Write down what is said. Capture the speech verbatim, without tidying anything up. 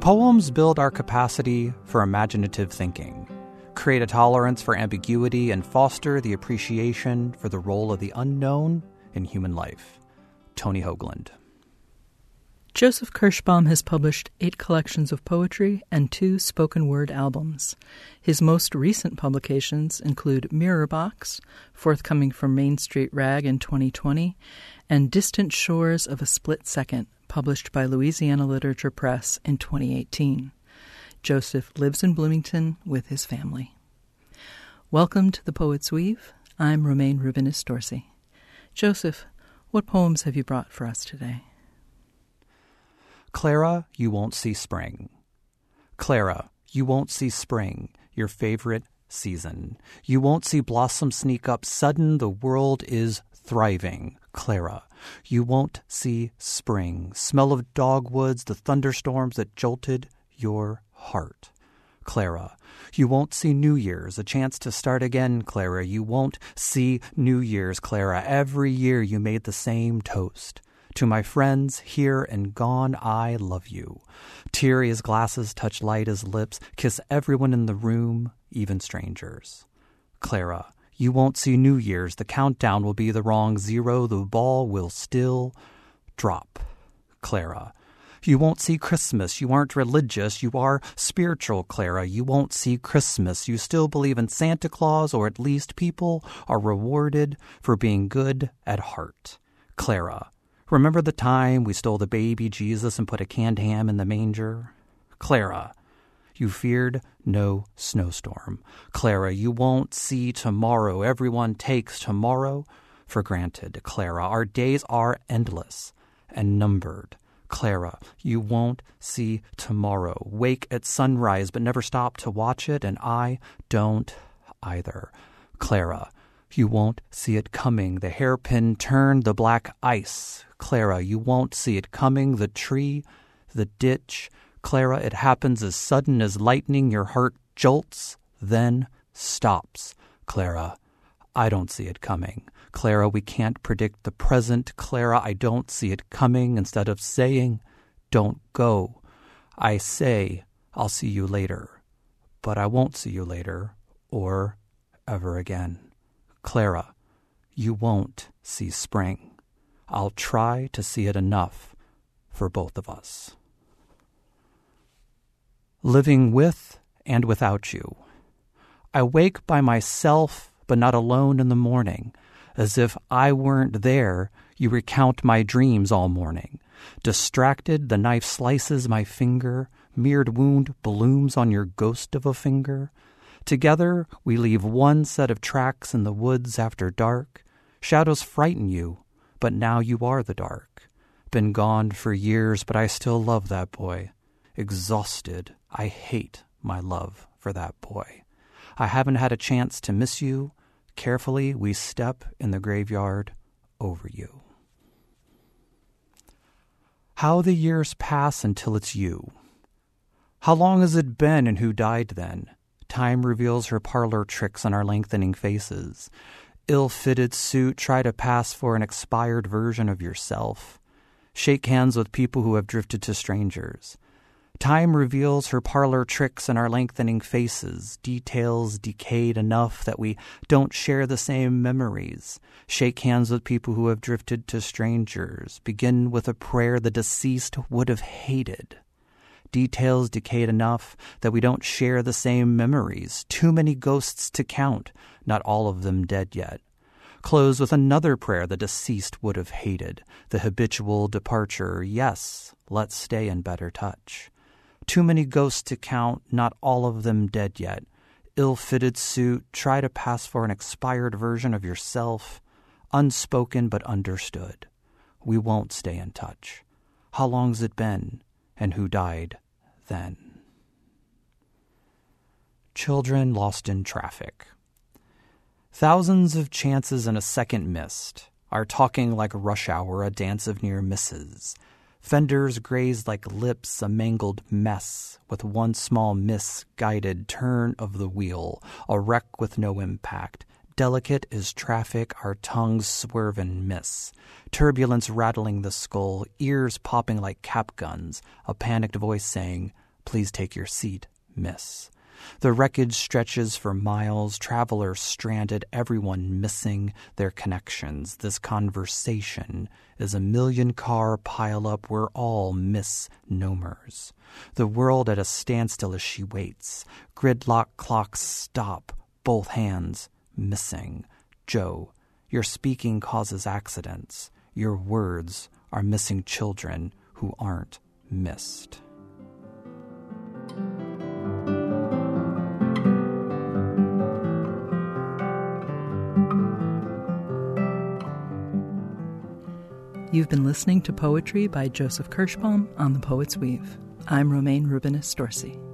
Poems build our capacity for imaginative thinking, create a tolerance for ambiguity, and foster the appreciation for the role of the unknown in human life. Tony Hoagland. Joseph Kirschbaum has published eight collections of poetry and two spoken word albums. His most recent publications include Mirror Box, forthcoming from Main Street Rag in twenty twenty, and Distant Shores of a Split Second, published by Louisiana Literature Press in twenty eighteen. Joseph lives in Bloomington with his family. Welcome to The Poet's Weave. I'm Romaine Rubinis-Dorsey. Joseph, what poems have you brought for us today? Clara, you won't see spring. Clara, you won't see spring, your favorite season. You won't see blossom sneak up sudden, the world is thriving. Clara, you won't see spring, smell of dogwoods, the thunderstorms that jolted your heart. Clara, you won't see New Year's, a chance to start again, Clara. You won't see New Year's, Clara. Every year you made the same toast. To my friends, here and gone, I love you. Teary as glasses, touch light as lips, kiss everyone in the room, even strangers. Clara, you won't see New Year's. The countdown will be the wrong zero. The ball will still drop. Clara, you won't see Christmas. You aren't religious. You are spiritual, Clara. You won't see Christmas. You still believe in Santa Claus, or at least people are rewarded for being good at heart. Clara, remember the time we stole the baby Jesus and put a canned ham in the manger? Clara, you feared no snowstorm. Clara, you won't see tomorrow. Everyone takes tomorrow for granted. Clara, our days are endless and numbered. Clara, you won't see tomorrow. Wake at sunrise but never stop to watch it, and I don't either. Clara, you won't see it coming. The hairpin turn, the black ice. Clara, you won't see it coming. The tree, the ditch. Clara, it happens as sudden as lightning. Your heart jolts, then stops. Clara, I don't see it coming. Clara, we can't predict the present. Clara, I don't see it coming. Instead of saying, don't go, I say, I'll see you later. But I won't see you later, or ever again. Clara, you won't see spring. I'll try to see it enough for both of us. Living with and without you. I wake by myself, but not alone in the morning. As if I weren't there, you recount my dreams all morning. Distracted, the knife slices my finger. Mirrored wound blooms on your ghost of a finger. Together, we leave one set of tracks in the woods after dark. Shadows frighten you, but now you are the dark. Been gone for years, but I still love that boy. Exhausted, I hate my love for that boy. I haven't had a chance to miss you. Carefully, we step in the graveyard over you. How the years pass until it's you. How long has it been, and who died then? Time reveals her parlor tricks on our lengthening faces. Ill-fitted suit, try to pass for an expired version of yourself. Shake hands with people who have drifted to strangers. Time reveals her parlor tricks in our lengthening faces, details decayed enough that we don't share the same memories. Shake hands with people who have drifted to strangers. Begin with a prayer the deceased would have hated. Details decayed enough that we don't share the same memories. Too many ghosts to count, not all of them dead yet. Close with another prayer the deceased would have hated. The habitual departure, yes, let's stay in better touch. Too many ghosts to count, not all of them dead yet. Ill-fitted suit, try to pass for an expired version of yourself. Unspoken but understood. We won't stay in touch. How long's it been, and who died then? Children lost in traffic. Thousands of chances and a second missed. Our talking like rush hour, a dance of near misses. Fenders grazed like lips, a mangled mess, with one small misguided turn of the wheel, a wreck with no impact. Delicate as traffic, our tongues swerve and miss. Turbulence rattling the skull, ears popping like cap guns, a panicked voice saying, Please take your seat, miss. The wreckage stretches for miles, travelers stranded, everyone missing their connections. This conversation is a million-car pileup. We're all misnomers. The world at a standstill as she waits. Gridlock clocks stop, both hands missing. Joe, your speaking causes accidents. Your words are missing children who aren't missed. You've been listening to poetry by Joseph Kirschbaum on The Poet's Weave. I'm Romaine Rubinis Dorsey.